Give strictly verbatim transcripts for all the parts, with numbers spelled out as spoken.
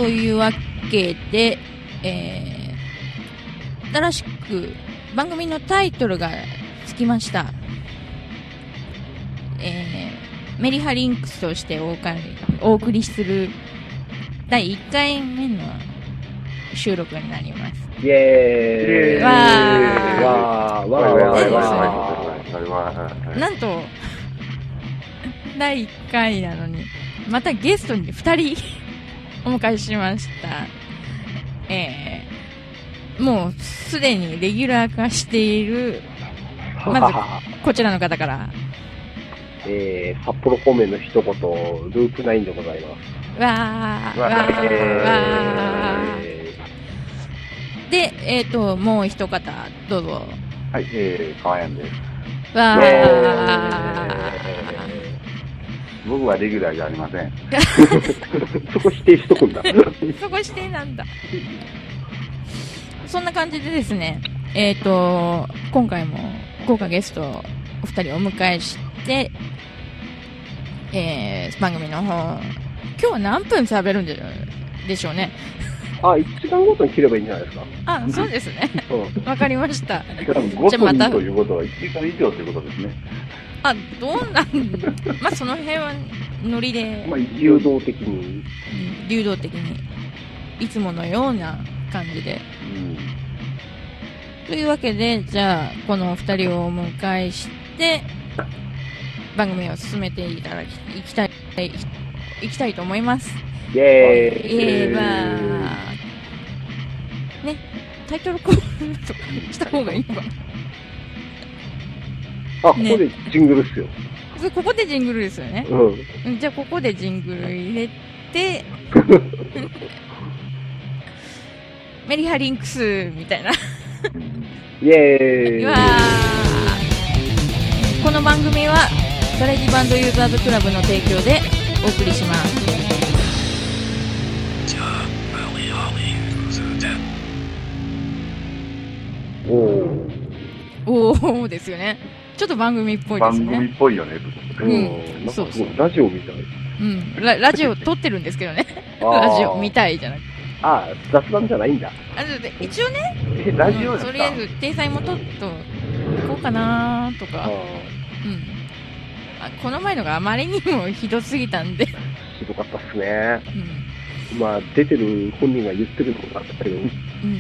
そういうわけで、えー、新しく番組のタイトルがつきました。えー、メリハリンクスとしてお送り、お送りするだいいっかいめの収録になります。 イエーイ。 わーわーわーわーわー。なんとだいいっかいなのにまたゲストにふたりお迎えしました。えー、もうすでにレギュラー化しているまずこちらの方から、 えー、札幌方面の一言ループナインでございます。 わーわー、えー、わーで、えーともう一方どうぞ。 はい、えー、川谷です。 わー、 えー、僕はレギュラーじゃありません。 そこ否定しとくんだ。 そこ否定なんだ。そんな感じでですね、えーと今回も豪華ゲストお二人お迎えして、えー、番組の方今日は何分喋るんででしょうね。 あ、いちじかんごとに切ればいいんじゃないですか。 あ、そうですね。わかりました。 多分ごとにということはいちじかん以上ということですね。 あ、どうなんまあその辺はノリで、 まあ、流動的に流動的にいつものような感じで、うん、というわけでじゃあこのお二人をお迎えして番組を進めていただきいきたいいきたいと思います。 イエーイ。 イエーイ。まあね、タイトルコールとかした方がいいのかな。 あ、ここでジングルっすよ。 ね、ここでジングルですよね。うん。じゃあここでジングル入れてメリハリンクスみたいなイエーイ。 わー。この番組はガレージバンドユーザーズクラブの提供でお送りします。 おーおーですよね。ちょっと番組っぽいですね。 番組っぽいよね。 うん。 なんかすごいラジオみたい。 うんラ。ラジオ撮ってるんですけどね。ラジオ見たいじゃなくて。 ああ、雑談じゃないんだ。 あ一応ね。 え、ラジオですか？ とりあえず体裁も撮っとこうかなとか。うん。あ、この前のがあまりにもひどすぎたんで。ひどかったっすね。うん。まあ出てる本人が言ってるのがあったけど。うん。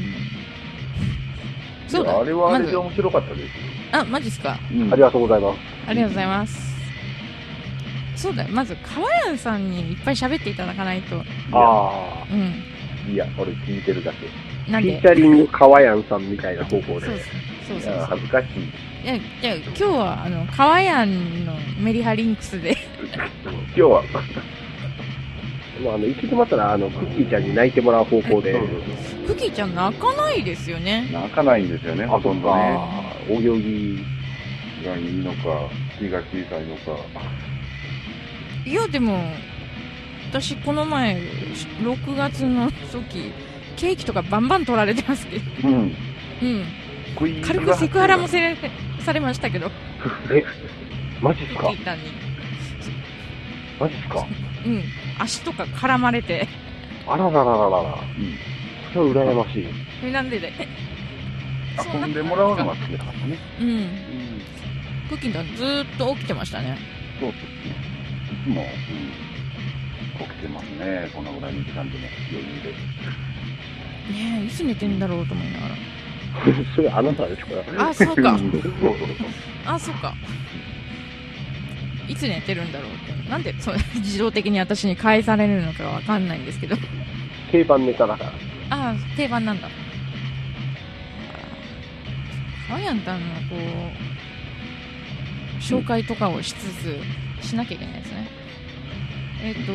そうだ。 あれはあれで面白かったですよ。 あ、マジっすか、 うん、ありがとうございます。 ありがとうございます。そうだよ。まず、川谷さんにいっぱい喋っていただかないと。 ああ。 うん。 いや、俺聞いてるだけ。 なんでフィーチャリング川谷さんみたいな方向で。 そうそうそうそう。 恥ずかしい。 いや、じゃあ今日は、あの、川谷のメリハリンクスで。 今日は。 まあ、あの、行き詰まったら、あの、クッキーちゃんに泣いてもらう方向で。 クッキーちゃん泣かないですよね。 泣かないんですよね、ほとんどね。 泳ぎがいいのか、気が小さいのか。 いや、でも、私、この前、ろくがつの時、ケーキとかバンバン取られてますけど。うん。うん。軽くセクハラもせれされましたけど。 え、マジっすか？ クッキーちゃんに。 マジっすか？ うん。足とか絡まれて。 あらららららら。うん。それは羨ましい。 え、なんでで。 遊んでもらうのが好きだからね。 うん。うん、クッキーちゃんずーっと起きてましたね。 そうですね。いつも、うん、起きてますね。このぐらいの時間でも余裕で。 ねえ、いつ寝てんだろうと思いながら。 それあなたですから。 あ、そうか。あ、そうか。いつ寝てるんだろうって。なんでそ自動的に私に返されるのかわかんないんですけど。 定番ネタだから。 ああ、定番なんだ。あやんたんのこう紹介とかをしつつしなきゃいけないですね。えっ、ー、と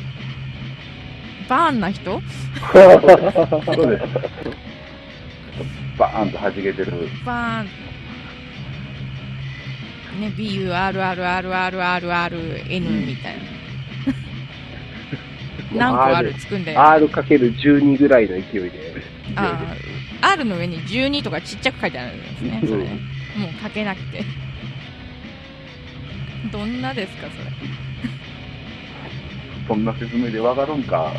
バーンな人？ そうです。バーンと弾けてる。 バーン。ね、ビーユーアールアールアールアールアールアールエヌ みたいな。何個あるつくんだよ。 アールかけるじゅうに ぐらいの勢いで。 ああ、R の上にじゅうにとかちっちゃく書いてあるんですね。それね。もう書けなくて。どんなですかそれ。 そんな説明でわかるんか。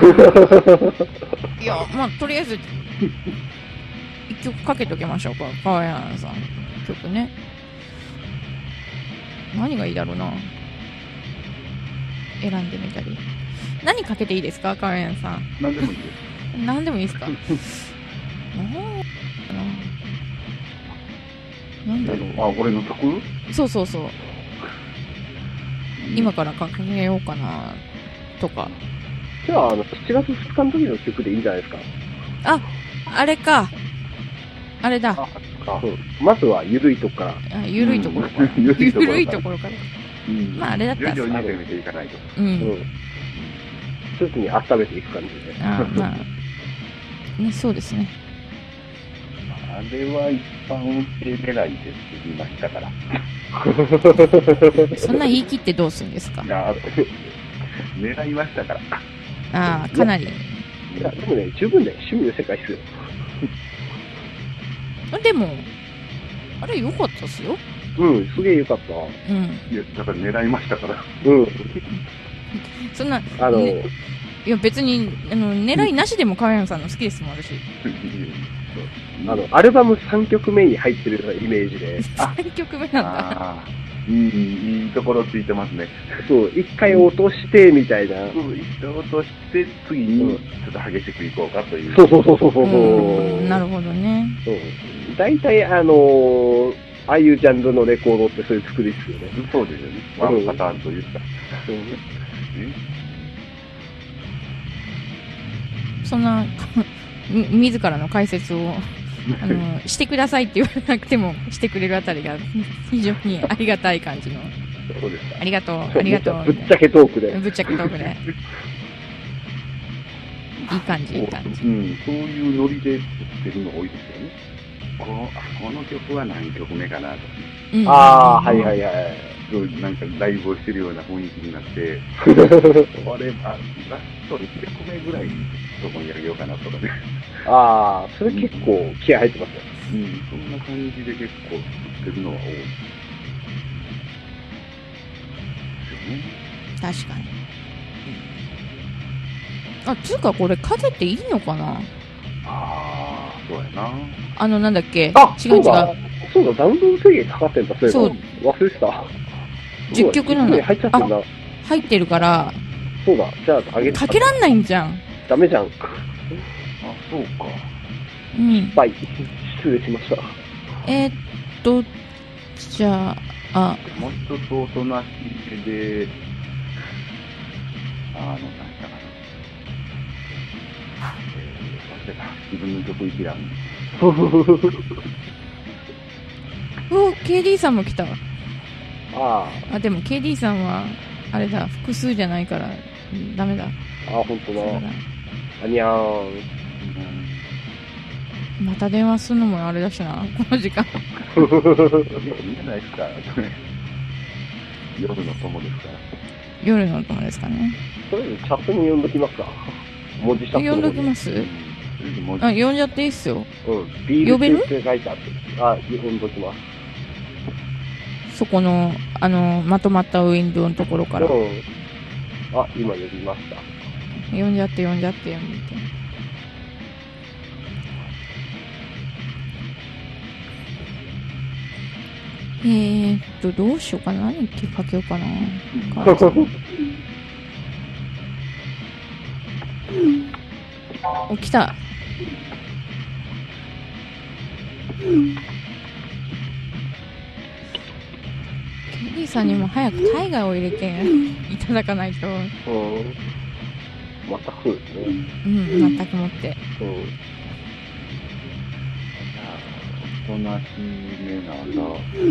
いや、まあ、とりあえず、一曲かけときましょうか、川谷さん。曲ね。何がいいだろうな。選んでみたり。何かけていいですか、川谷さん。 何でもいいです。 何でもいいですか。なんだろう。 あ、俺の曲？ そうそうそう。今からかけようかな、とか。 じゃあ、あの、しちがつふつかの時の曲でいいんじゃないですか。 あ、あれか。あれだ。 あ、うん、まずは、ゆるいとこから。 あ、ゆるいところから。 うんゆるいところからゆるいところから。 うん、 まあ、あれだったら徐々に攻めていかないと。 うん。 うん。徐々に温めていく感じで。 あまあ、ね、そうですね。 あれは一般運転狙いですって言いましたから。 そんな言い切ってどうするんですか。 いや、狙いましたから。 ああ、かなり。 いや、でもね、十分ね、趣味の世界ですよ。 でも、あれ良かったっすよ。 うん、すげえよかった。 うん。 いや、だから狙いましたから。 うん。 そんな、 あの、 ね、いや別に、あの、狙いなしでも川山さんの好きですもん、私。 あの、アルバムさんきょくめに入ってるようなイメージで。 さんきょくめなんだ。 ああ、いい、いいところついてますね。 そう、一回落として、みたいな。 そう、一回落として、次にちょっと激しくいこうかという。 そうそうそうそうそう。 うんなるほどね。 そう。大体、あのー、ああいうジャンルのレコードってそういう作りですよね。 そうですよね。ワンパターンと言った。 うん、 そんな、み自らの解説を、あの、してくださいって言われなくてもしてくれるあたりが非常にありがたい感じの。 そうですか。 ありがとう、ありがとう。 ぶっちゃけトークで。 ぶっちゃけトークで。いい感じ、いい感じ。 うん、そういうノリで作ってるの多いですよね。この、この曲は何曲目かなとか、 うん、 ああ、はいはいはい。 そうなんかライブをしてるような雰囲気になって、これ、あ、ラストいちきょくめぐらいどこにあげようかなとかね。 ああ、それ結構気合入ってますよ。 うん、そんな感じで結構作ってるのは多い。ですよね。 確かに。あ、つうかこれかけていいのかな。 ああ、そうやな。 あの、なんだっけ。 あ、 違う違う。 そうだ、そうだ、ダウンロード制限かかってんだ、そういえば。 そう忘れてた。 じゅっきょくなんだ。 入っちゃってんだ。 入ってるから、 そうだ、じゃあ、あげて。 かけらんないんじゃん。 ダメじゃん。 あ、そうか。 うん。 はい。失礼しました。 えー、っと、じゃあ、あ、 もう一つおとなしいで、あの、なんだかな。えー、忘れた。自分の曲一覧。 うお、ケーディー さんも来た。 ああ、でも ケーディー さんは、あれだ、複数じゃないから、うんダメだ。 あ、あ、ほんとだ。 そうだ。 あにゃーん。 また電話するのもあれだしな、この時間。 いいじゃないですか。夜の友ですから。 夜の友ですかね。 とりあえずチャットに呼んどきますか。文字チャット。 呼んどきます。 うんあ、呼んじゃっていいっすよ。 うん。ビール呼べるって書いてあって。あ、呼んどきます。 そこの、あの、まとまったウィンドウのところから。 うん。あ、今呼びました。 呼んじゃって、呼んじゃって、呼んでて。えーっと、どうしようかな。何ってかけようかな。お、来た。ケリーさんにも早くタイガーを入れていただかないと。うん、 うん。全くそうですね。 全くもって。 うん。 おとなしめなら、え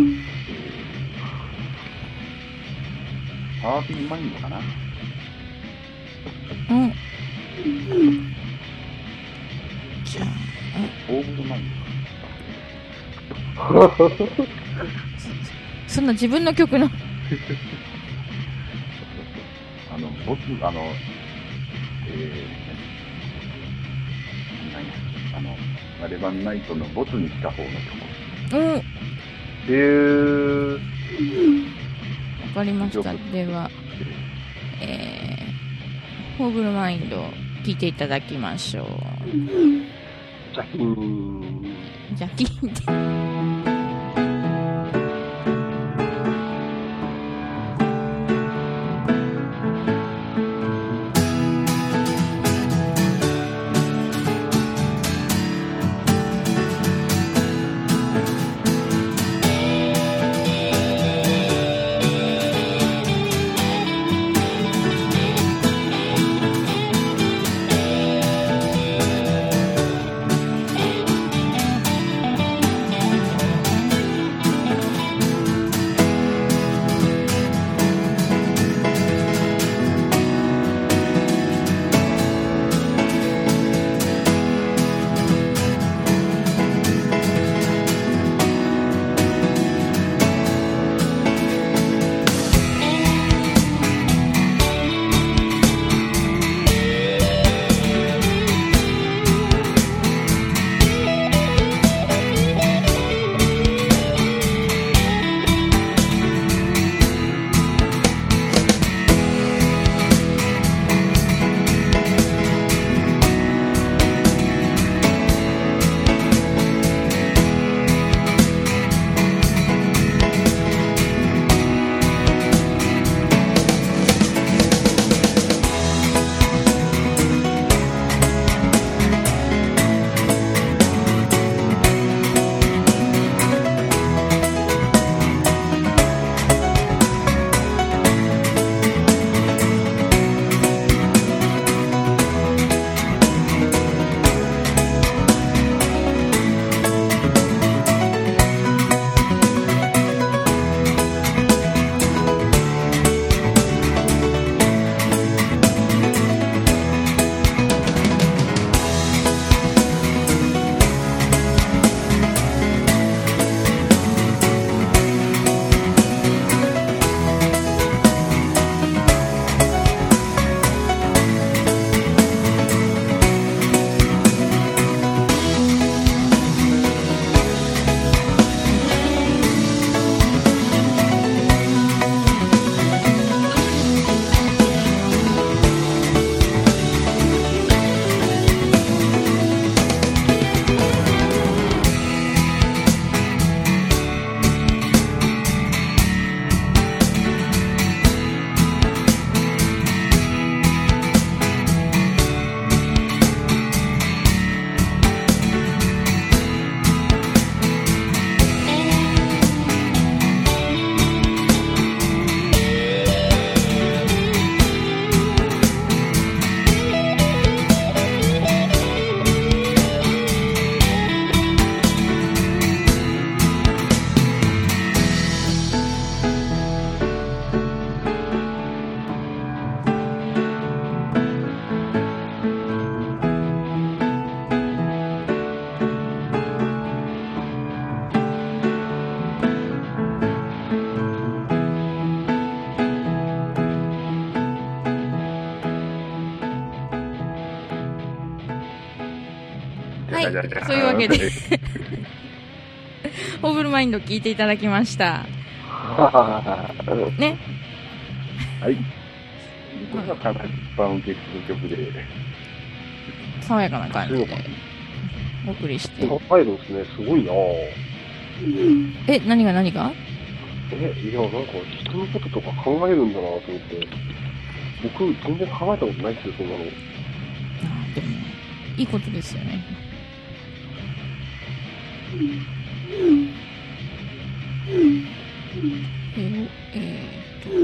ー、ハービーマインドかな。 うん。じゃあ、 オーブルマインそ, そんな自分の曲のド。あの、ボツ、あの、えー、何や、あの、アレバンナイトのボツにした方の曲。 うん。 へー。 わかりました。では、えホーブルマインド聞いていただきましょう。 ジャキーン。 じゃあ聞いて。 はい、 そういうわけでホーブルマインド聞いていただきましたね。 はい。これがかなり一般受けする曲で爽やかな感じでお送りして。 入るんですね。すごいなぁ。 え、何が何が？ え、いや、なんか人のこととか考えるんだなと思って。僕、全然考えたことないですよ、そんなの。 あ、でも、いいことですよね。えー、えー、と、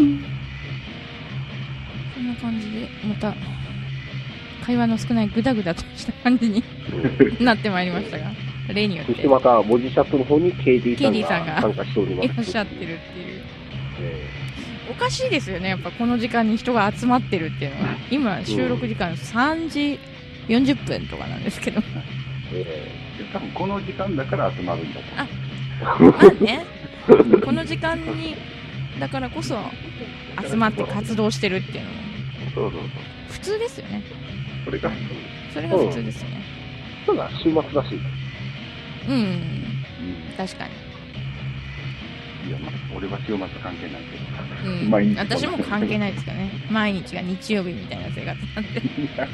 こんな感じで、また、会話の少ないグダグダとした感じになってまいりましたが、例によって。 そしてまた、文字チャットの方に ケーディー さんがさんが参加しております。 いらっしゃってるっていう。 えおかしいですよね、やっぱこの時間に人が集まってるっていうのは。今、収録時間さんじよんじゅっぷんとかなんですけど。 えー、多分この時間だから集まるんだと。 あ、まあね。この時間に、だからこそ、集まって活動してるっていうのも。 そうそうそう。 普通ですよね。 それが、 それが普通ですね。 ただ、週末だし。 うん、うん。確かに。 いや、まあ、俺は週末関係ないけど。 うん、 毎日私も関係ないですからね。毎日が日曜日みたいな生活なんで。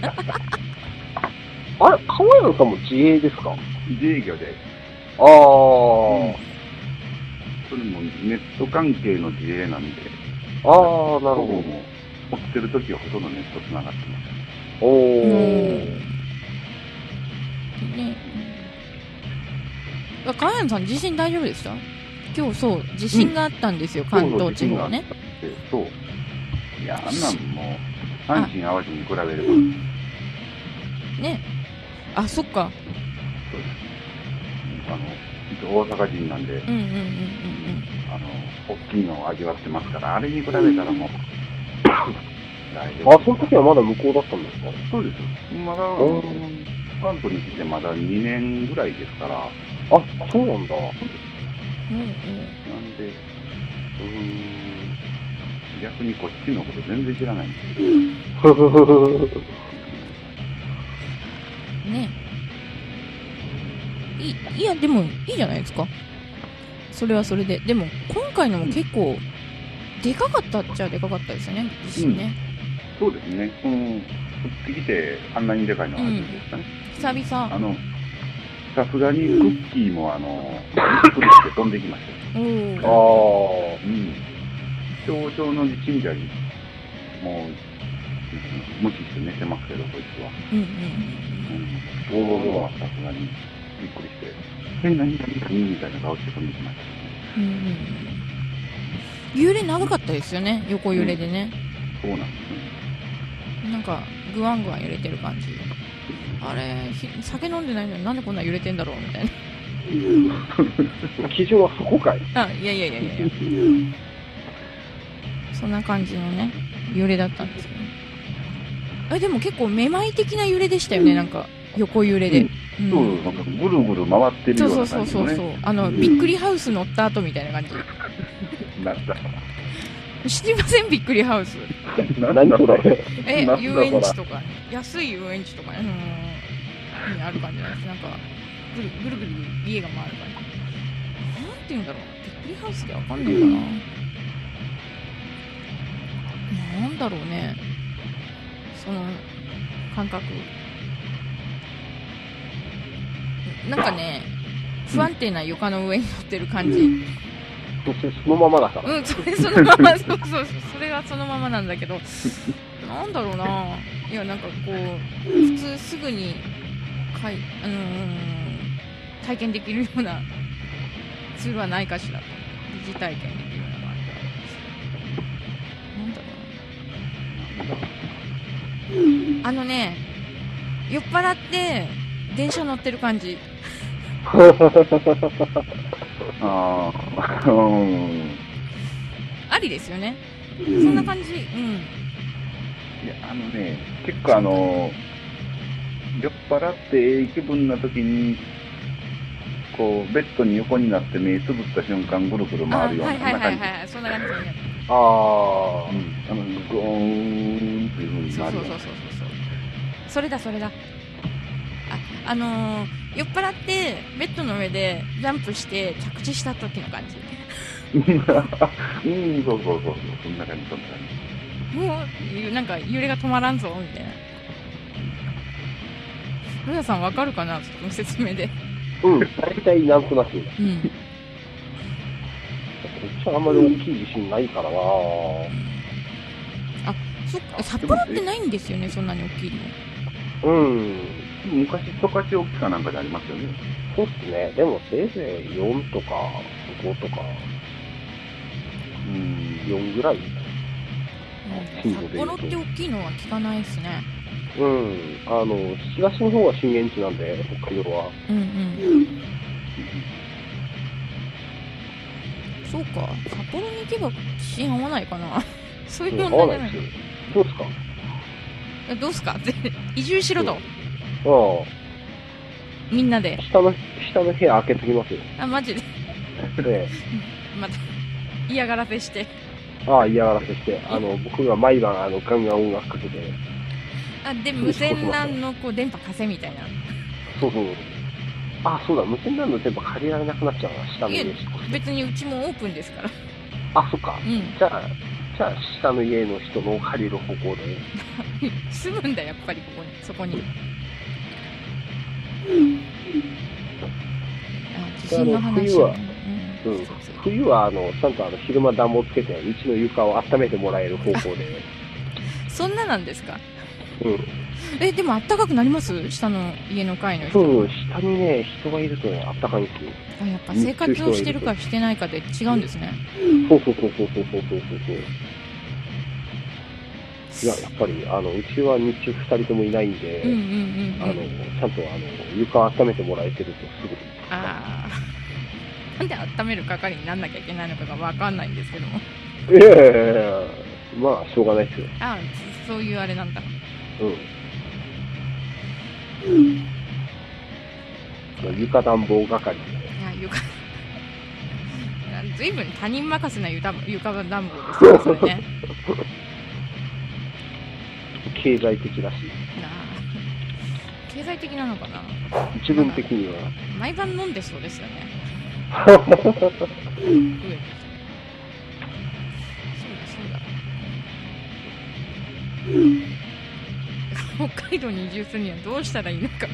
あれ、川谷さんも自営ですか？ 自営業で。 ああ、 うん、それもネット関係の自営なんで。 ああ、なるほど。 もう、起きてるときはほとんどネットつながってます。 おお。 ね。川谷さん、地震大丈夫でした？今日そう、地震があったんですよ、うん、関東地方ね。 そう。いや、あんなんもう、阪神・淡路に比べれば。 ね。あ、そっか。 そうです。あの、大阪人なんで、 うんうんうんうんうん。 あの、大きいのを味わってますから、あれに比べたらもう、 大丈夫。あ、その時はまだ向こうだったんですか？ そうです。まだ、関東に来てまだにねんぐらいですから。あ、 そうなんだ。 うんうん、 なんで、うーん、逆にこっちのこと全然知らないんですね。いい、いや、でも、いいじゃないですか。それはそれで。でも、今回のも結構、でかかったっちゃでかかったですよね、地震ね、 うん。そうですね。うん。降ってきて、あんなにでかいのは初めてですかね。 うん、久々。 あの、さすがにクッキーもあの、びっくりして飛んできましたよ。 ああ。 うん。少々の地震じゃ、もう、無視して寝てますけど、こいつは。 うんうんうん。大物はさすがにびっくりして、変な、変な、変なみたいな顔して飛んできました。 うんうん。揺れ長かったですよね、横揺れでね。 うん、そうなんですね。 なんか、ぐわんぐわん揺れてる感じ。あれ、酒飲んでないのになんでこんな揺れてんだろうみたいな。基準はそこかい？ あ、いやいやいやいやいや。そんな感じのね、揺れだったんですよね。え、でも結構めまい的な揺れでしたよね、なんか、横揺れで。 うん、そう、なんかぐるぐる回ってるような感じ、ね。そうそうそうそう。あの、びっくりハウス乗った後みたいな感じ。 なんだ。 知りません？びっくりハウス。 何それ？ え、遊園地とか、ね、安い遊園地とかね、うん、にある感じなんです。なんか、ぐるぐるぐる家が回る感じ。なんて言うんだろう。びっくりハウスでわかんないかな。なんだろうね。その、感覚。なんかね、不安定な床の上に乗ってる感じ。 そしてそのままだから。 うん、それそのまま、そうそうそう、それがそのままなんだけど、なんだろうな。いや、なんかこう、普通すぐに、かい、あのー、体験できるようなツールはないかしらと。疑似体験できるような感じ。なんだろうな。あのね、酔っ払って、電車乗ってる感じ。 ああ、うん。 ありですよね。そんな感じ。うん。 いや、あのね、結構あの、酔っ払ってええ気分な時に、こう、ベッドに横になって目つぶった瞬間、ぐるぐる回るような感じ。 はいはいはいはい、そんな感じ。あああ、 うん。あの、ゴーンっていう風に回る。 そうそうそうそうそう。それだそれだ。あ、あのー、酔っ払ってベッドの上でジャンプして着地した時の感じ。 うん、そうそうそうそう、そんな感じ、そんな感じ。もう、なんか揺れが止まらんぞ、みたいな。ルナさんわかるかな、その説明で。 うん、大体なんとなく。うん。こっちはあんまり大きい地震ないからな。 あ、そっか、札幌ってないんですよね、そんなに大きいの。うん。 昔、十勝沖かなんかでありますよね。 そうっすね。でもせいぜいよんとかごとか、うん、よんぐらい。 うん、札幌って大きいのは聞かないですね。 うん。あの、東の方は震源地なんで、北海道は。うんうん。 そうか。札幌に行けば地震合わないかな。そういう問題じゃない。 どうすかどうすかって移住しろと。 ああ。 みんなで。 下の、下の部屋開けときますよ。 あ、マジで。 ええ。 また、嫌がらせして。 ああ、嫌がらせして。あの、僕が毎晩、あの、ガンガン音楽かけて。 あ、で、無線 ラン のこう電波貸せみたいな。 そうそう。 あ、そうだ、無線なの全部借りられなくなっちゃうな、下の家いえ引っ越して。 別にうちもオープンですから。 あ、そっか。 うん。 じゃあ、じゃあ、下の家の人の借りる方向で。 住むんだ、やっぱりここに、そこに。あ、地震の話、ね。 冬は、 うん。 うんそうそう。 冬は、あの、ちゃんとあの、昼間暖房つけて、うちの床を温めてもらえる方向で。 そんななんですか？ うん。 え、でもあったかくなります？下の家の階の人。 そう、下にね、人がいるとね、あったかいんですよ。 あ、やっぱ生活をしてるかしてないかで違うんですね。 そうそうそうそうそうそうそうそう。いや、やっぱり、あの、うちは日中二人ともいないんで、 うんうんうん、うん。 あの、ちゃんとあの、床温めてもらえてるとすごい。 ああ。なんで温める係になんなきゃいけないのかがわかんないんですけども。 いやいやいやいや、まあ、しょうがないですよ。 ああ、そういうあれなんだ。 うん。床暖房係で。 いや、床。ずいぶん他人任せな床床暖房ですよ、それね。 経済的らしい。 なあ、経済的なのかな。 自分的には。 毎晩飲んでそうですよね。 そうだそうだ。北海道に移住するにはどうしたらいいのか。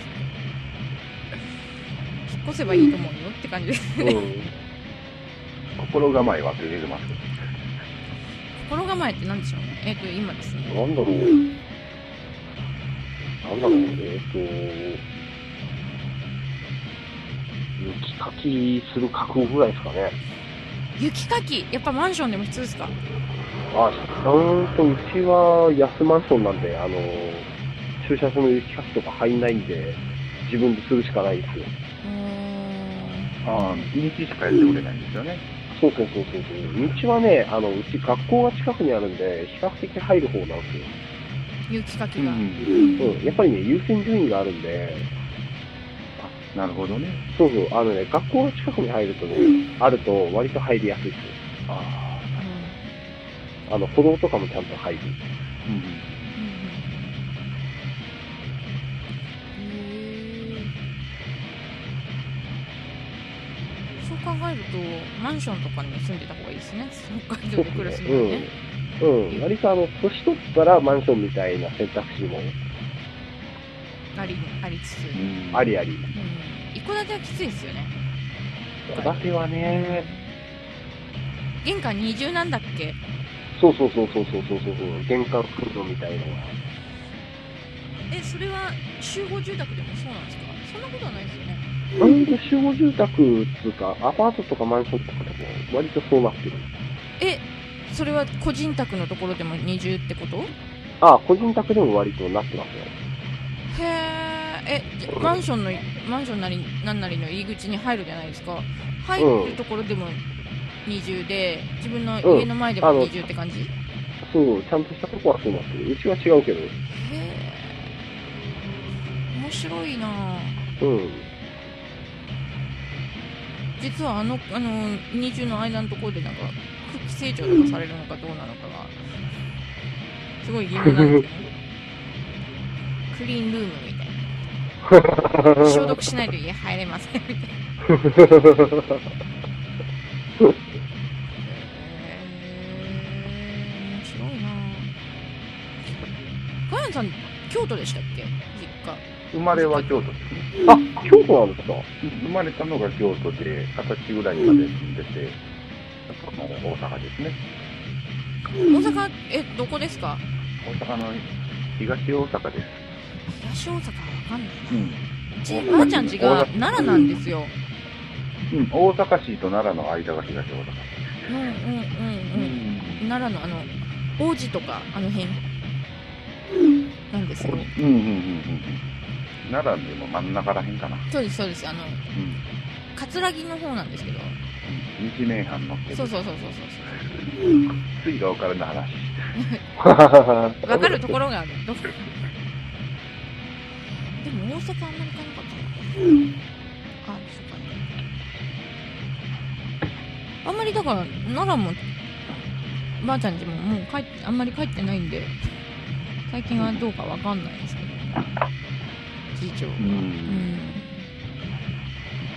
引っ越せばいいと思うよって感じですね。うん、 心構えはって出てます。 心構えって何でしょうね。えっ、ー、と、今ですね。 なんだろう。なんだろう、えっ、ー、と、雪かきする覚悟ぐらいですかね。 雪かきやっぱマンションでも必要ですか？ あ、うんと、うちは安マンションなんで、あの、駐車場の雪かきとか入んないんで、自分でするしかないですよ。 ああ、日しかやってくれないんですよね。 そうそうそうそうそう。道はね、あの、うち学校が近くにあるんで、比較的入る方なんですよ。 雪かきが。うん。 うん、やっぱりね、優先順位があるんで。 あ、なるほどね。 そうそう、あのね、学校が近くに入るとね、あると割と入りやすいですよ。ああ。あの、歩道とかもちゃんと入る。うん。 考えるとマンションとかに住んでた方がいいですね。北海道で暮らすのはね。 うん。うん。割とあの、年取ったらマンションみたいな選択肢もあり、ありつつ。 うん、ありあり。うん。 一戸建てはきついですよね。 戸建てはね。 玄関二重なんだっけ？ そうそうそうそうそうそうそう。玄関空洞みたいのは。 え、それは集合住宅でもそうなんですか？そんなことはないですよね。 割と集合住宅つうか、アパートとかマンションとかでも割とそうなってる。 え、それは個人宅のところでも二重ってこと？ ああ、個人宅でも割となってますへよ。 え、え、マンションの、マンションなり、なんなりの入り口に入るじゃないですか。入るところでも二重で、自分の家の前でも二重って感じ？ うん、そう、ちゃんとしたとこはそうなってる。うちは違うけど。へえ、 面白いなぁ。 うん。 実はあの、あの、二重の間のところでなんか、空気清浄とかされるのかどうなのかが、すごい疑問なんですけど、クリーンルームみたいな。消毒しないと家入れませんみたいな。えー、面白いなぁ。ガヤンさん、京都でしたっけ？実家。 生まれは京都ですね。 あ、京都なんですか？ 生まれたのが京都で、二十歳ぐらいまで住んでて、その大阪ですね。 大阪、え、どこですか？ 大阪の東大阪です。 東大阪はわかんないな。うん。ち、ばあちゃん家が奈良なんですよ。 うん、大阪市と奈良の間が東大阪市。 うんうんうんうん。うん、奈良のあの、王子とか、あの辺なんですよ。うんうんうんうん。 奈良でも真ん中らへんかな。 そうですそうです。あの、うん、葛城の方なんですけど。 日名阪の。 そうそうそうそうそう。 ついが分からない話。 分かるところがある。どこでも大阪あんまり行かなかったな。あ、そうかね。あんまりだから奈良もばあちゃん家ももう帰ってあんまり帰ってないんで、最近はどうか分かんないですけど。次長。うん。うん。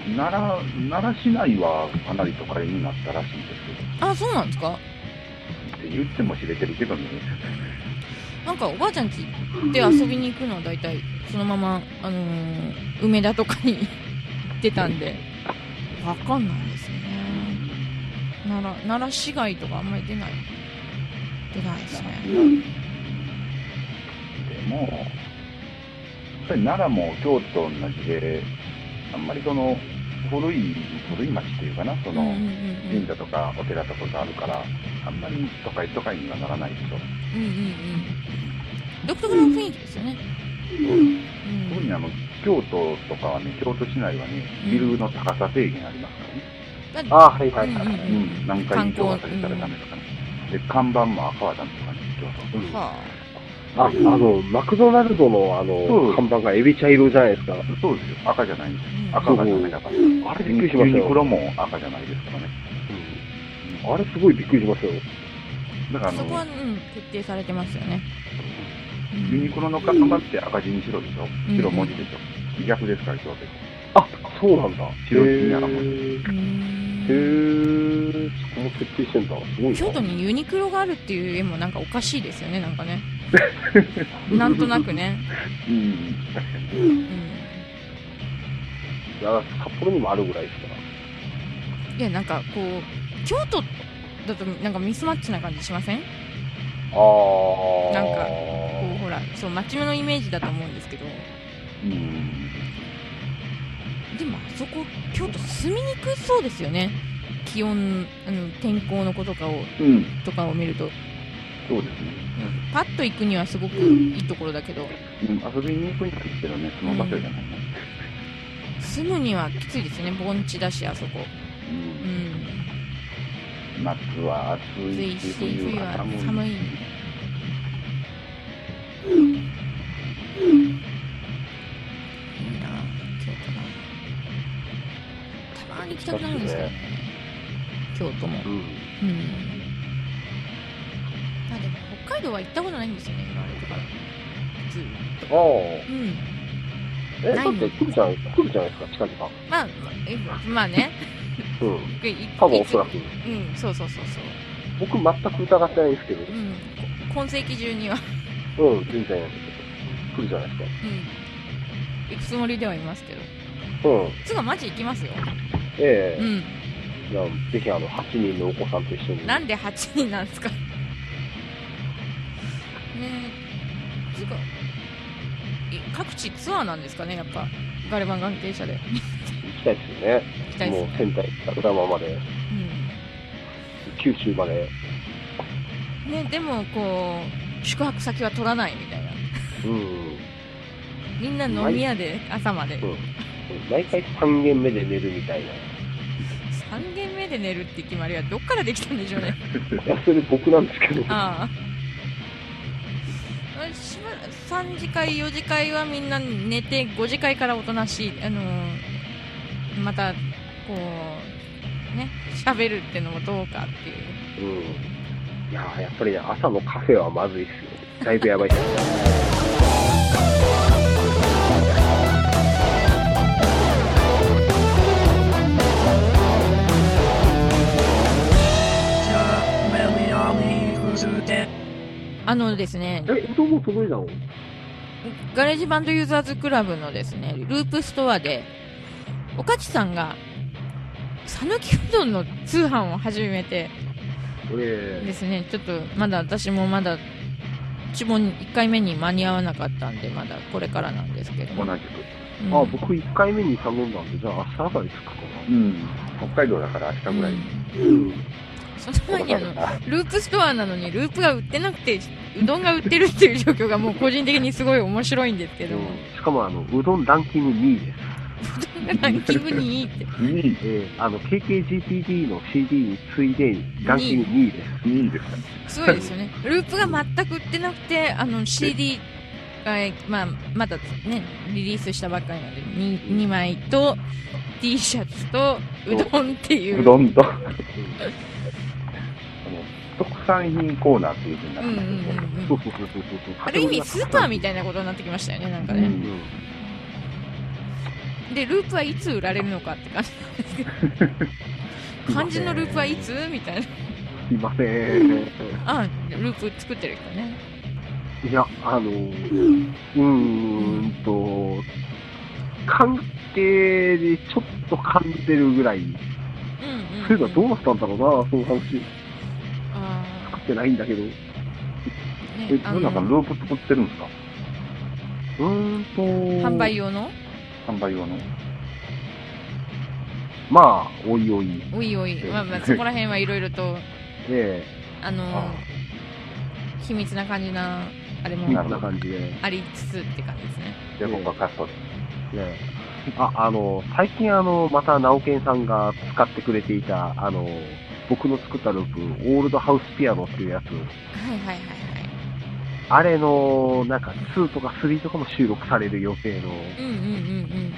奈良、奈良市内はかなり都会になったらしいんですけど。 あ、そうなんですか？ って言っても知れてるけどね。 なんかおばあちゃん家で遊びに行くのは大体そのまま、あのー、梅田とかに行ってたんで、わかんないですね。奈良、奈良市街とかあんまり出ない。出ないですね。 でも、やっぱり奈良も京都と同じで、あんまりその、古い、古い町っていうかな、その、神社とかお寺とかがあるから、あんまり都会都会にはならないでしょ。 うんうんうん。独特の雰囲気ですよね。 うん。特にあの、京都とかはね、京都市内はね、ビルの高さ制限ありますからね。 ああ、はいはいはい。 うん。何回以上はされたらダメとかね。で、看板も赤はダメとかね、京都。 はあ、あの、マクドナルドのあの、看板がエビ茶色じゃないですか。 そうですよ。赤じゃないんです。赤がダメだから。 あれびっくりしましたよ。 ユニクロも赤じゃないですからね。 あれすごいびっくりしましたよ。 だからあの、 そこは、うん、決定されてますよね。 ユニクロの看板って赤字に白でしょ、白文字でしょ、逆ですから、京都。あ、そうなんだ。 白地に赤文字。 へー、そこも設定してんだ。すごいな。 京都にユニクロがあるっていう絵もなんかおかしいですよね、なんかね。なんとなくね。 うん、確かに。うん。 いや、札幌にもあるぐらいですから。 いや、なんかこう、京都だとなんかミスマッチな感じしません？ あー。 なんか、こう、ほら、そう、街のイメージだと思うんですけど。 うん。 でも、あそこ、京都住みにくそうですよね。気温、あの、天候の子とかを、うん、とかを見ると。 そうですね。 うん、パッと行くにはすごくいいところだけど。 うん、遊びに行くにはきついけどね、その場所じゃないね。 うん、住むにはきついですね、盆地だし、あそこ。 うん。うん、夏は暑いし、冬は寒い。寒い。 いいな、京都な。たまに行きたくなるんですけどね、京都も。うん。うん、あ、でも北海道は行ったことないんですよね、今までとからずっと。 ああ。 うん。 え、だって来るじゃないですか、来るじゃないですか、近々。 まあ、まあ、まあね。 うん。多分おそらく。うん、 そうそうそうそう。 僕全く疑ってないんですけど。うん。 今世紀中には。 うん、全然来るじゃないですか。 うん。行くつもりではいますけど。うん。すぐマジ行きますよ。 ええー。 うん。 じゃあ、ぜひあの、はちにんのお子さんと一緒に。 なんではちにんなんですかねえ。つか、各地ツアーなんですかね、やっぱ。ガレバン関係者で。 行きたいですよね。 行きたいですね。 もう仙台から富山まで。うん。九州まで。 ね、でも、こう、宿泊先は取らないみたいな。うん。みんな飲み屋で朝まで。うん。 毎回さん軒目で寝るみたいな。 さん軒目で寝るって決まりはどっからできたんでしょうね。 いや、それ僕なんですけど。ああ。 さんじ会、よじ会はみんな寝て、ごじ会からおとなしい、あのー、また、こう、ね、喋るってのもどうかっていう。 うん。いやー、やっぱりね、朝のカフェはまずいっすよ。だいぶやばいっすよ。 あのですね。 え、うどんも届いたの？ ガレージバンドユーザーズクラブのですね、ループストアで、おかちさんが、さぬきうどんの通販を始めて、ですね、ちょっとまだ私もまだ、注文いっかいめに間に合わなかったんで、まだこれからなんですけど。 同じく。 うん、あ、僕いっかいめに頼んだんで、じゃあ明日あたり着くかな。 うん。北海道だから明日ぐらい。うん。うん、 その前にあの、ループストアなのにループが売ってなくて、うどんが売ってるっていう状況がもう個人的にすごい面白いんですけど。うん、 しかもあの、うどんランキングにいです。 うどんがランキングにいって。 にい、えー、あの、ケーケージーティーディー の シーディー に次いでランキングにいです。 にいですかね。 すごいですよね。ループが全く売ってなくて、あの、シーディー、まあ、まだね、リリースしたばっかりなので、に, にまいと、T シャツと、うどんっていう。 うどんと。特産品コーナーっていう風になってますけど、 ある意味スーパーみたいなことになってきましたよね、なんかね。うん、 で、ループはいつ売られるのかって感じなんですけど。漢字のループはいつみたいな。 すいません。 あ、ループ作ってる人ね。 いや、あの、うーんと、関係でちょっと感じてるぐらい、 うんうん、うん。 そういうのはどうなったんだろうな、その話。 あ作ってないんだけど。 ーね、 え、 あルナさん、ループ作ってるんですか？ うーんと、 販売用の販売用の。 まあ、おいおい。 おいおい。まあまあ、そこら辺はいろいろと、 えあのーあ秘密な感じな、あれえ、 もみたいな感じで。 ありつつって感じですね。 じゃあ僕はカストで。 ねあ、あの、最近あの、また、直健さんが使ってくれていた、あの、僕の作ったループ、オールドハウスピアノっていうやつ、 はいはいはいはい。 あれの、なんか、にとかさんとかも収録される予定の、 うんうんうん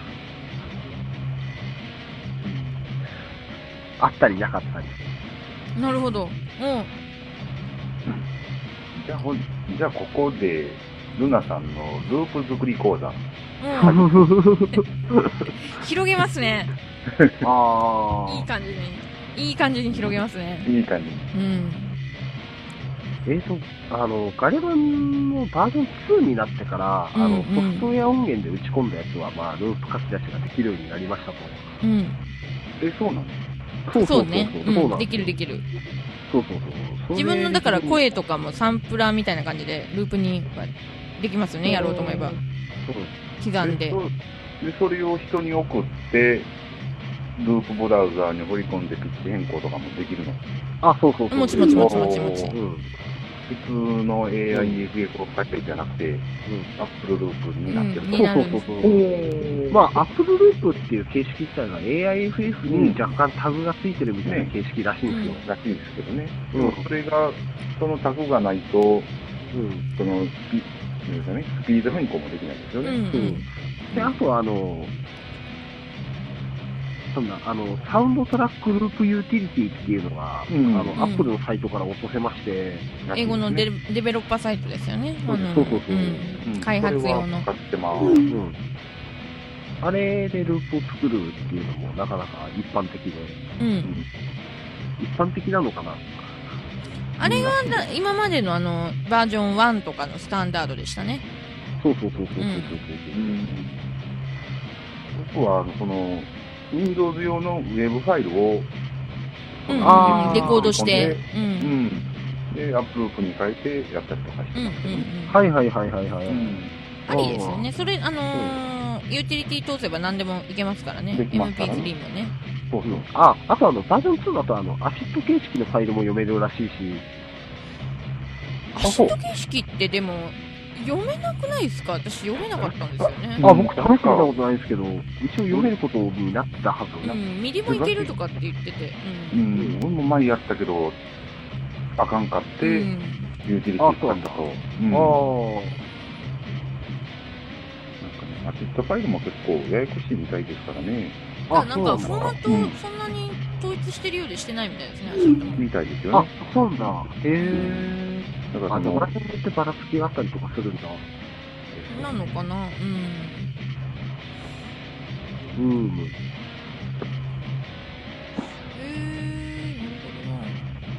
あったりなかったり。 うん。なるほど。もう、 じゃあほん、じゃあここで、ルナさんのループ作り講座。 もう、広げますね。 あいい感じに。いい感じに広げますね。 いい感じ。 うん。 えーと、あの、ガレ版のバージョンツーになってから、あの、 うんうんソフトウェア音源で打ち込んだやつは、まあ、ループ書き出しができるようになりましたと。 うん。 え、そうなの？ そうそうそうそう。 そうね。 そうなんうん。できるできる。 そうそうそう。 自分のだから声とかもサンプラーみたいな感じでループにできますよね、やろうと思えば。 そう刻んで。 でそで、それを人に送って、ループブラウザーに掘り込んでピッチ変更とかもできるの？ あ、そうそうそう。 もちもちもちもちもちおーうん。 普通の エーアイエフエフ を書いてじゃなくて、 うん。 アップルループになってるうんと。 になるんですそうそうそうそう。まあ、アップルループっていう形式自体が エーアイエフエフ に若干タグがついてるみたいな形式らしいんですよ。 うんらしいんですけどね。 うんそれが、そのタグがないと、 うん。 そのスピ、なんですかね、スピード変更もできないですようんうね。 ん。 で、あとはあの、そんな、あの、サウンドトラックループユーティリティっていうのが、 うんあの、アップルのサイトから落とせまして、 英語のデね、 デベロッパーサイトですよね。あのそうそうそううんうん開発用のそれは。使ってます。 うん。あれでループを作るっていうのもなかなか一般的で、 うん。 一般的なのかな。 あれがだ今までのあの、バージョンワンとかのスタンダードでしたね。 そうそうそうそうそうそううそう。 ん。僕は、あのその、Windows 用のウェブファイルを、 うんあーレコードして。う。 うんん。で、アップループに変えてやったりとかしてうんうんますけど。 うん。 はいはいはいはいはい。 うんありですよね。それ、あのー、ユーティリティ通せば何でもいけますからね。 できますからねエムピースリー もね。 そうそう。 あ、あとあの、バージョンツーだとあの、アシッド形式のファイルも読めるらしいし、 アシッド形式ってでも、読めなくないですか？私読めなかったんですよね。 あ、僕試してみたことないんですけど、一応読めることになってたはず。 うん、ミリもいけるとかって言ってて。 ううん。 ん。俺も前やったけど、あかんかって、 うん。 ユーティリティ使ったと。うん。なんかあね、アシッドファイルも結構ややこしいみたいですからね。 あ。あ、 なんかそうなんだ。 フォーマットうんそんなに統一してるようでしてないみたいですね、アシッドも。 みたいですよあね。、 そうなんだ。へえ。あ、でも、 だからその俺、によってばらつきがあったりとかするんだ。 なのかなうん。 うん。 へえ、なるほどな。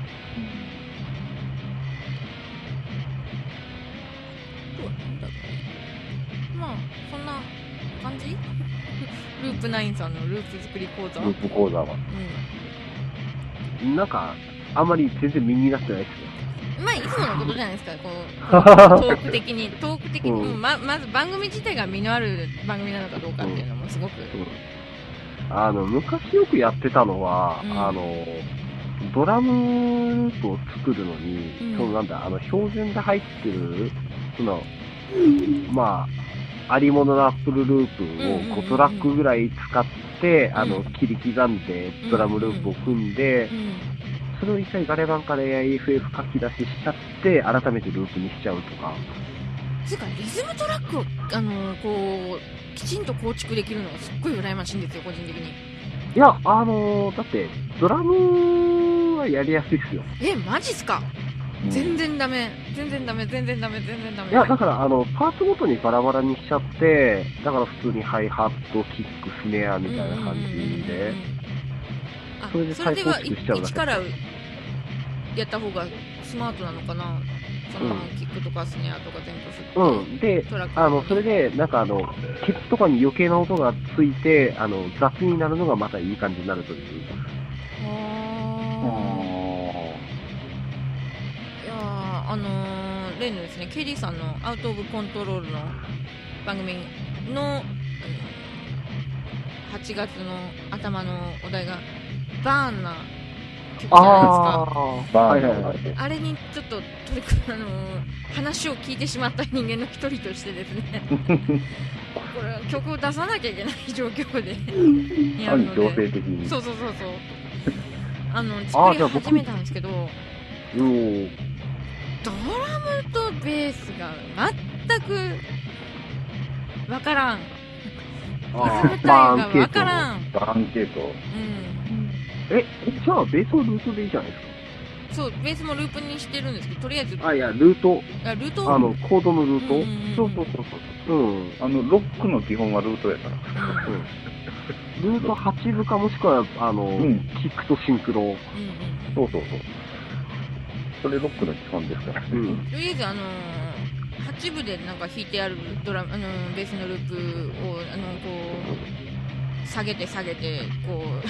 どうなんだろうね。まあ、そんな感じループナインさんのループ作り講座。 ループ講座は。 うなんか、あんまり全然身になってないですね。 ん。まあ、いつものことじゃないですか、こう、トーク的に。トーク的に、 うんうんま、まず番組自体が身のある番組なのかどうかっていうのもすごく。 あの、昔よくやってたのは、 うんあの、ドラムループを作るのに、 うんそのなんだ、あの、標準で入ってる、その、まあ、ありもののアップルループうんうんうんうんをごトラックぐらい使って、あのうん、 切り刻んで、ドラムループを組んでう、ん。 それを一回ガレ版から エーアイエフエフ 書き出ししちゃって、改めてループにしちゃうとか。 つうか、リズムトラックを、あのーこう、きちんと構築できるのがすっごい羨ましいんですよ、個人的に。 いや、あのーだって、ドラムはやりやすいっすよ。 え、マジっすか？ 全然ダメ、全然ダメ、全然ダメ、全然ダメ。 いや、だから、あの、パーツごとにバラバラにしちゃって、だから普通にハイハット、キック、スネアみたいな感じで、 あ、 それでそれでは再構築しちゃうだけ一からやった方がスマートなのかな、その、 うんキックとかスネアとか全部振って。 うん。でトラッ、クあの、それで、なんかあの、ケツとかに余計な音がついて、あの、雑になるのがまたいい感じになるという。 あーいやーあのー、例のですね、ケイディさんのアウト・オブ・コントロールの番組の、あのはちがつの頭のお題がバーンな曲じゃないですか。 ああ、はいはいはい。 あれにちょっと取り組む、あのー、話を聞いてしまった人間の一人としてですねこれは曲を出さなきゃいけない状況でやるので、 強制的に。 そうそうそうそうあの作り始めたんですけど、 うん。 ドラムとベースが全くわからん、リズム体がわからん。 バーン系統。 うんえ、じゃあベースをルートでいいじゃないですか。 そう、ベースもループにしてるんですけど、とりあえず、 あ、いや、ルート。 あルートあの、コードのルート。 うんうんうんそうそうそうそう。うん。 あの、ロックの基本はルートやから。 うん。ルートはちぶかもしくは、あの、 うんキックとシンクロ。 うんうんそうそうそう。それロックの基本ですから。 うん。 とりあえず、あのー、はちぶでなんか弾いてあるドラム、あのー、ベースのループを、あのー、こう、下げて下げて、こう、 うん。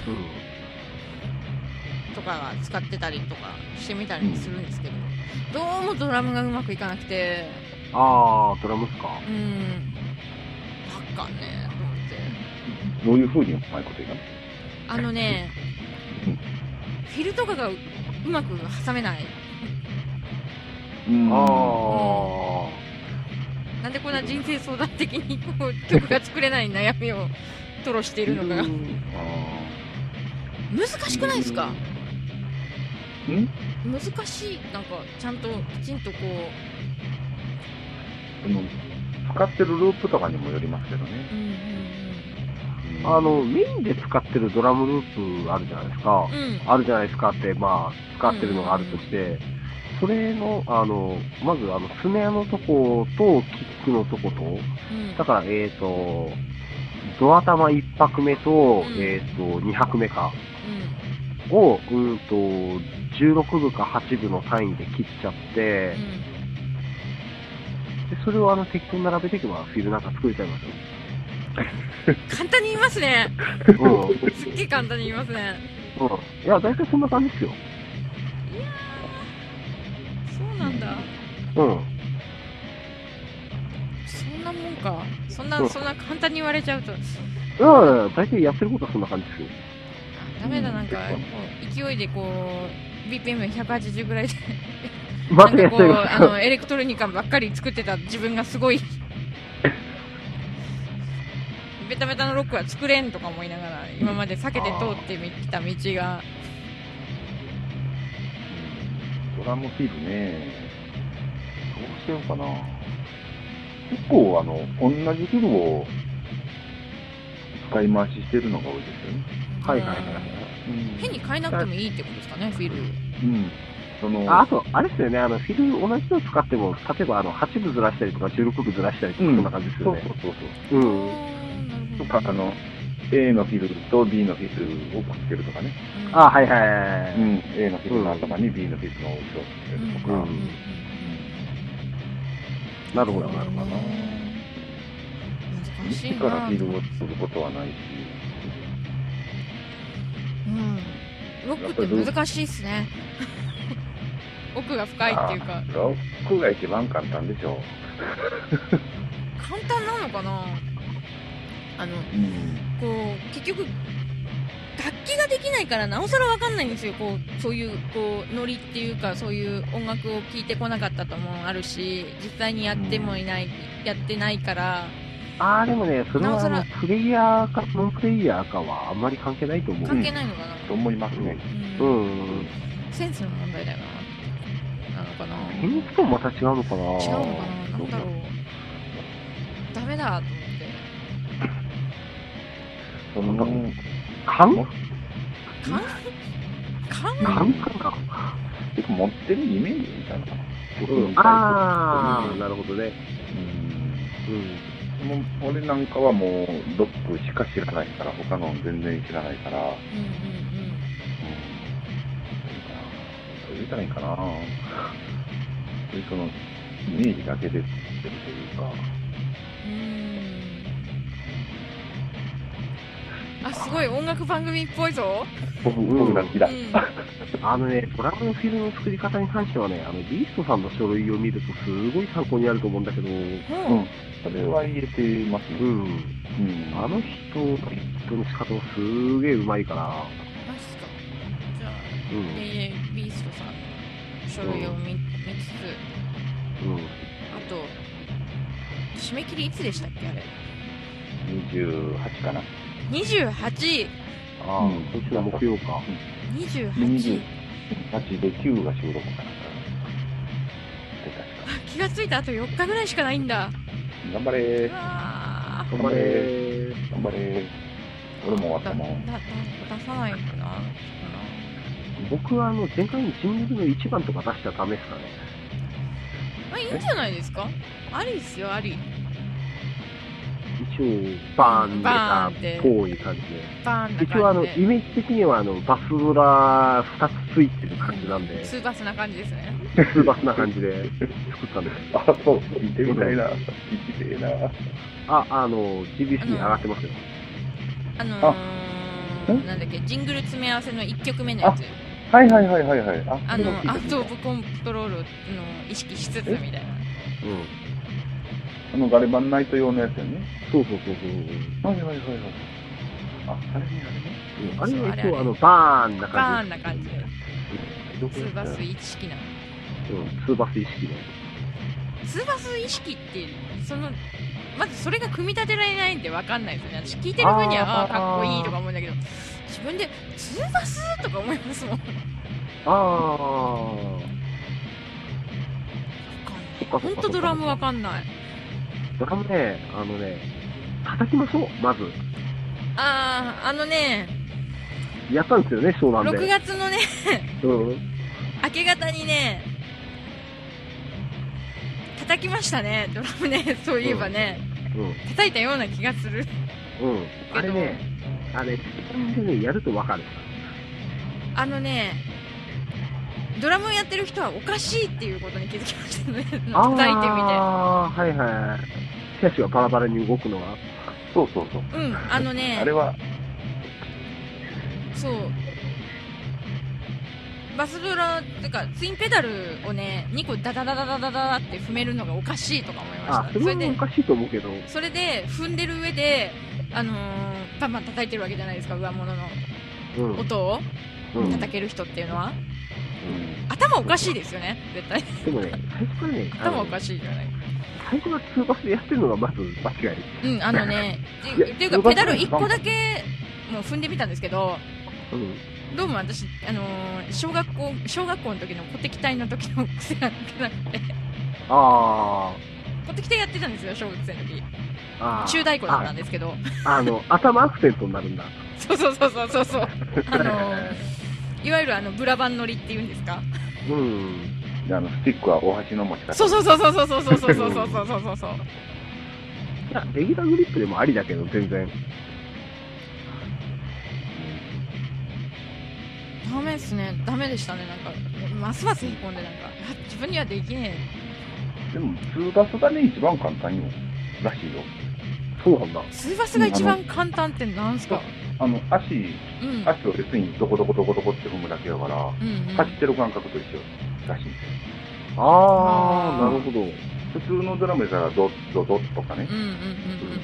とかは使ってたりとかしてみたりするんですけど、どうもドラムがうまくいかなくて、 あー、ドラムっすか。 うん、バカね、と思って。 どういう風にうまいこと言うの？ あのね、フィルとかがうまく挟めない。 うん。 あなんでこんな人生相談的にこう曲が作れない悩みを吐露しているのかがー。うん難しくないですか？ ん難しい、なんかちゃんときちんとこその使ってるループとかにもよりますけどね。 う、うんうんあの、メインで使ってるドラムループあるじゃないですか。 うんうんあるじゃないですかって、まあ、使ってるのがあるとして、それの、あの、まず、あの、スネアのとこと、キックのとこと、 うんだから、えっ、と、ドア玉いっ拍目と、 んえっ、と、に拍目か、 うんを、うんと、じゅうろくぶかはちぶの単位で切っちゃって、で、それをあの、適当に並べていけば、フィルなんか作れちゃいますよ。 簡単に言いますね。 うん。 すっげえ簡単に言いますね。 うん。いや、大体そんな感じですよ。 いやー、そうなんだ。 うん。 そんなもんか。そんな、 うんそんな簡単に言われちゃうと。 いや、大体やってることはそんな感じですよ。 ダメだ、なんか、こう勢いでこう、ビーピーエムひゃくはちじゅう ぐらいで、 またなんかこう、 やっちゃいますあの、エレクトロニカばっかり作ってた自分がすごい、ベタベタのロックは作れんとか思いながら、今まで避けて通ってきた道が、 ドラムフィルね、どうしようかな。結構、あの、同じフィルを使い回ししてるのが多いですよね。 はいはいはいはい。 うん変に変えなくてもいいってことですかね、フィル。 うん。その、 ああと、あれですよね、あの、フィル同じの使っても、例えばあの、はちぶずらしたりとか、じゅうろくぶずらしたりとか、 うんそんな感じですよね。 そうそうそううん。 あーなるほどそう。とか、あの、A のフィルと B のフィルをくっつけるとかね。 うんあ、はいはいはい。 うん。A のフィルの頭に B のフィルの後ろをくっつけるとか。 うんうんなるほど、なるほど。 難しいな一からフィルを作ることはないし。 うんロックって難しいっすね奥が深いっていうかあロックが一番簡単でしょ簡単なのかなあのう。うん。 こう結局楽器ができないからなおさらわかんないんですよ。こうそういうこうノリっていうかそういう音楽を聴いてこなかったともあるし実際にやってもいない、うん、やってないからああ、でもね、それはあのなおさらプレイヤーかノンプレイヤーかはあんまり関係ないと思う。 関係ないのかな、 と思いますね。 ううんん。うん。 センスの問題だよななのかなテニスとまた違うのかな。 違うのかななんだろうダメだと思ってその、 勘勘勘勘かな。 結構持ってるイメージみたいな。 うん、あー、なるほどね。 うん。うん。もう俺なんかはもう、ドックしか知らないから、他の全然知らないから、 うんうんうん。 どう言ったらいいかな。そういうその、イメージだけで作ってるというか。 うーん。あ、すごい音楽番組っぽいぞ。 僕、僕が好きだ。 うん、 あのね、ドラマのフィルムの作り方に関してはね、あの、ビーストさんの書類を見るとすごい参考になると思うんだけど、 うん。 うん。それは言えてますね。 うん。 うん。 あの人の人の仕方もすげえうまいから。 マジっすか。じゃあ、 うん。 えー、ビーストさんの書類を見、見つつ、 うん。 あと、締め切りいつでしたっけ、あれ。 にじゅうはちかな。 にじゅうはち。 ああ、うん、そっちの木曜か。 にじゅうはち。 にじゅうはちできゅうが収録かな。 あ、気がついたあとよっかぐらいしかないんだ。 頑張れー。 あ頑張れー。 頑張れー。俺も終わったもん。 だ、だ、出さないかな。 僕はあの、前回にジングルのいちばんとか出したらダメですかね。 まあ、いいんじゃないですか。ありっすよ、あり。 一応、バーンバーンっってぽい感じで。 バーンな感じで。 一応あの、イメージ的にはあの、バスドラふたつついてる感じなんで。 ツーバスな感じですね。 ツーバスな感じで作ったんです。 あ、そう、見てみたいな。見てみたいな。 あ、あの、ジービーエス に上がってますよ。 あのー、なんだっけ、ジングル詰め合わせのいっきょくめのやつ。 はいはいはいはいはい。あ、 あの、アウトオブコントロールの意識しつつみたいな。 うん。 あのガレバンナイト用のやつよね。 そうそうそうそう。 はいはいはいはい。あ、あれね、 あれね。あれは一応あの、バーンな感じ。 バーンな感じで。 ツツーバス一式なの。 うん、ツーバス意識ね。 ツーバス意識って、その、まずそれが組み立てられないんで分かんないですよね。私聞いてる分には、ああ、かっこいいとか思うんだけど、自分で、ツーバスとか思いますもん。 ああ。 ほんとドラム分かんない。 ドラムね、あのね、叩きましょう、まず。 ああ、あのね、 やったんですよね、湘南で。 ろくがつのね、 うん。 明け方にね、叩きましたね、ドラムね、そういえばね。 うん。 叩いたような気がする。 うん。あれね、あれ、自分でね、やるとわかる。 あのね、ドラムやってる人はおかしいっていうことに気づきましたね。叩いてみて。ああ、はいはい。手足がバラバラに動くのが。 そうそうそう。 うん、あのね。 あれは。 そう。バスドラってか、ツインペダルをね、にこダダダダダダダって踏めるのがおかしいとか思いました。 あ、それはおかしいと思うけど。 それで、踏んでる上で、あのー、バンバン叩いてるわけじゃないですか、上物の音を、うん、叩ける人っていうのは。うん、頭おかしいですよね、絶対。 でもね、最初からね、 頭おかしいじゃない。 最初はツーバスでやってるのがまず間違い。 うん、あのね、っていうか、ペダルいっこだけ、もう踏んでみたんですけど、うん、どうも私、あのー、小学校、小学校の時の鼓笛隊の時の癖が抜けなくて。 あー。鼓笛隊やってたんですよ、小学生の時。あ中太鼓だったんですけど。 あ、あの、頭アクセントになるんだ。 そうそうそうそうそう。あのー、いわゆるあの、ブラバン乗りっていうんですか。 うん。 あの、スティックはお箸の持ち方。 そうそうそうそうそうそうそうそうそうそうそうそうそう。 いや、レギュラーグリップでもありだけど、全然。 ダメですね。ダメでしたね。なんか、ますますへこんで、なんか、自分にはできねえ。でも、ツーバスがね、一番簡単よ。らしいよ。 そうなんだ。 ツーバスが一番簡単ってなんすか？ あの、足、 うん、 足を別にどこどこどこどこって踏むだけだから、うんうん、走ってる感覚と一緒らしいんですよ。 あー、なるほど。 普通のドラムやったらドッドドッとかね、 うんうんうんうん、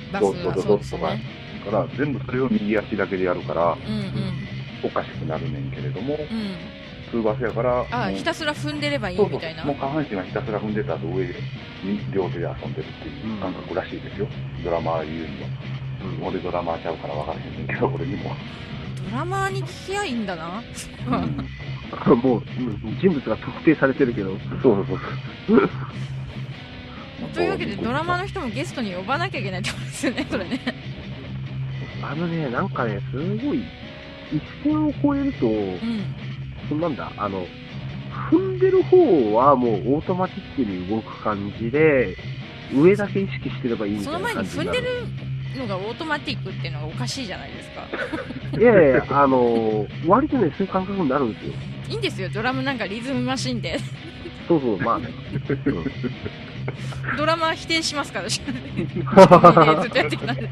ドッドドドッとか、ね、から全部それを右足だけでやるから、 うんうん、 おかしくなるねんけれども、 うん、 ツーバスやから、 あひたすら踏んでればいいみたいな。 そうそう、もう下半身はひたすら踏んでた後上で両手で遊んでるっていう感覚らしいですよ、うん、ドラマー言うには。うん、俺ドラマーちゃうから分からへんねんけど、俺にも。 ドラマーに聞きゃいいんだな。 うん、もう、人物が特定されてるけど。 そうそうそう。 というわけで、ドラマの人もゲストに呼ばなきゃいけないってことですよね、それね。 あのね、なんかね、すごい、一線を越えると、うん、そんなんだ、あの、 踏んでる方はもうオートマティックに動く感じで、上だけ意識してればいいみたいな感じになる。 その前に踏んでるのがオートマティックっていうのがおかしいじゃないですか。 いやいや、あのー、割とね、そういう感覚になるんですよ。 いいんですよ、ドラムなんかリズムマシンで。 そうそう、まあね。うん、 ドラマは否定しますから、ずっとやってきたんで。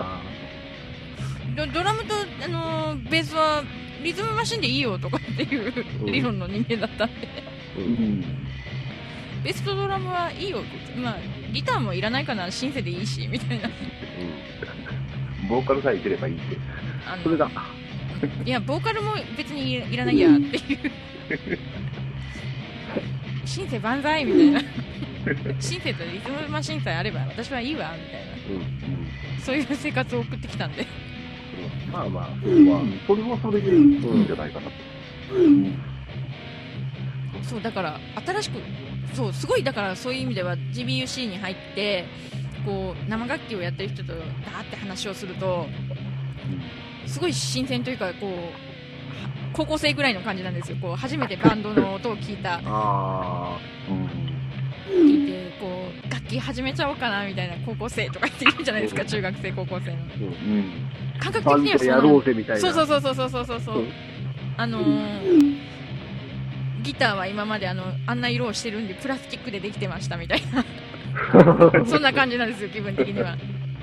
ド, ドラムと、あのー、ベースはリズムマシンでいいよとかっていう理論の人間だったんで、うん、ベースとドラムはいいよって、まあ、ギターもいらないかな、シンセでいいしみたいな、 うん、ボーカルさえいければいいって、 あのそれだ。 いや、ボーカルも別にいらないやっていうシンセ万歳みたいなシンセとリズムマシンさえあれば私はいいわみたいな、うんうん、そういう生活を送ってきたんで、 まあまあ、それは、うん、それはそれでいいんじゃないかなと、うんうん、 そうだから新しく、そうすごい、だからそういう意味では ジービーユーシー に入ってこう生楽器をやってる人とダーって話をするとすごい新鮮というか、こう高校生ぐらいの感じなんですよ。こう初めてバンドの音を聞いたあ、うん、聞いてこう楽器始めちゃおうかなみたいな高校生とか言っているじゃないですか、中学生高校生の、うん、感覚的にはそうやろうぜみたいな、そうそうそうそうそうそうそう、うん、あのー、ギターは今まであのあんな色をしてるんでプラスチックでできてましたみたいなそんな感じなんですよ、気分的には。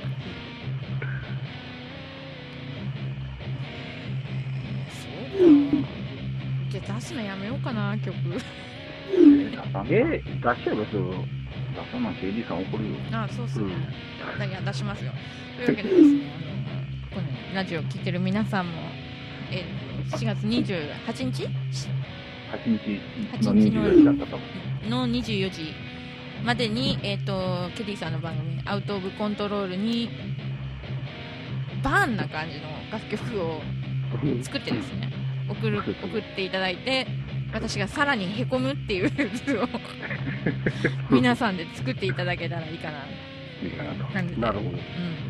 じゃあ出すのやめようかな、曲。 え、出しちゃいますよ。 出さなきゃエリーさん怒るよ。 ああ、そうっすね。うん、いや、出しますよ。というわけでですね、あの、このラジオを聴いてる皆さんも、えー、しがつにじゅうはちにち ?はちにちのにじゅうよじだったと思う。のにじゅうよじまでに、えっ、ー、と、ケリーさんの番組、アウト・オブ・コントロールに、バーンな感じの楽曲を作ってですね、送る、送っていただいて、私がさらにへこむっていう図を皆さんで作っていただけたらいいかな。 いいかなと。 なるほど。うん。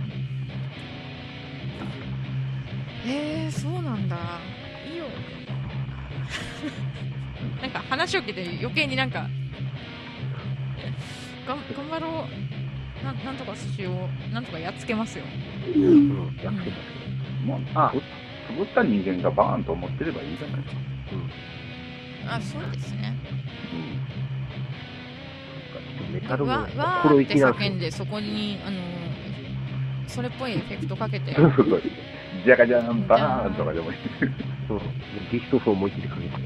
えー、そうなんだ。いいよ。なんか話を聞いて余計になんか、が頑張ろう。な、なんとかしよう。なんとかやっつけますよ。 うん、やっつけますよ。 もう、あ、作った人間がバーンと思ってればいいじゃないですか。 うん、あ、そうですね。 うん、メタルわわーって叫んで、そこに、あのー、それっぽいエフェクトかけて。 ジャカジャンバーンとかでもいい。 そう。ディストフを思いっきりかけて。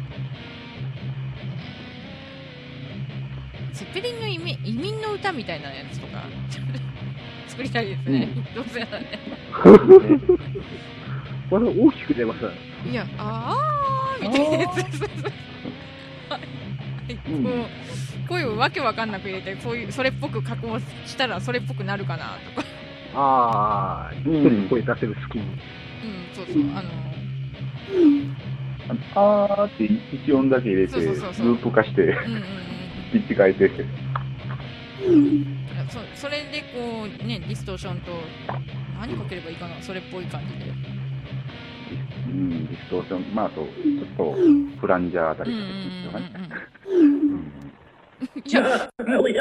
ゼッペリンの移民、移民の歌みたいなやつとか作りたいですね。うん、どうせならね。 まだ大きく出ますね。 いや、あーみたいなやつ。こう声をわけわかんなく入れて、こういうそれっぽく加工したらそれっぽくなるかなとか。 ああ、一人声出せる好きに。うん、 そうそう、あのー、あーって一音だけ入れて、ループ化して、うんうんうん、ピッチ変えて。 そ, それでこうね、ディストーションと何かければいいかな、それっぽい感じで。 うん、ディストーション、まああとちょっとフランジャーあたりとかですかね。 いや、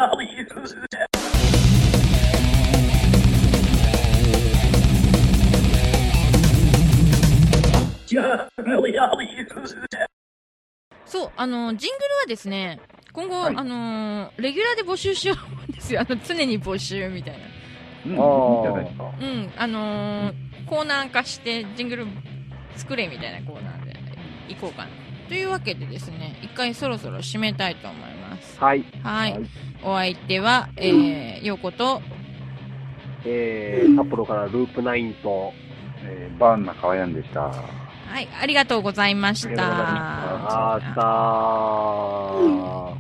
そう、あのジングルはですね、今後、はい、あのー、レギュラーで募集しようんですよ。あの常に募集みたいな。 うん、いいんじゃないですか。 うん、あのー、コーナー化してジングル作れみたいなコーナーでいこうかな。というわけでですね、一回そろそろ締めたいと思います。 はい。 はい。はい、お相手は、えー、ようこと、 えー、札幌からループナインと、 えー、バーンな川やんでした。 はい、ありがとうございました。 ありがとうございました。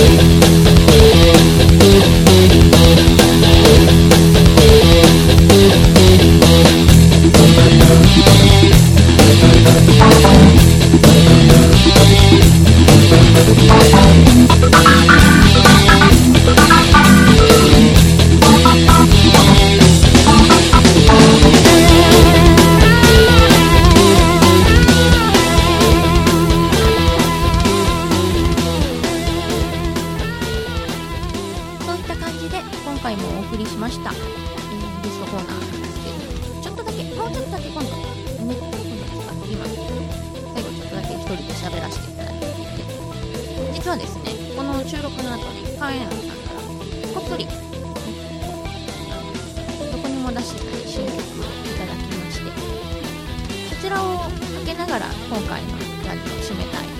We'll be right back. 回もお送りしました、えー、ゲストコーナーなんですけど、ちょっとだけもうちょっとだけ今度ね、今度今最後ちょっとだけ一人で喋らせていただいて、実はですね、この収録の後にカエンさんからこっそりどこにも出してない新曲をいただきまして、そちらをかけながら今回のラジオを締めたい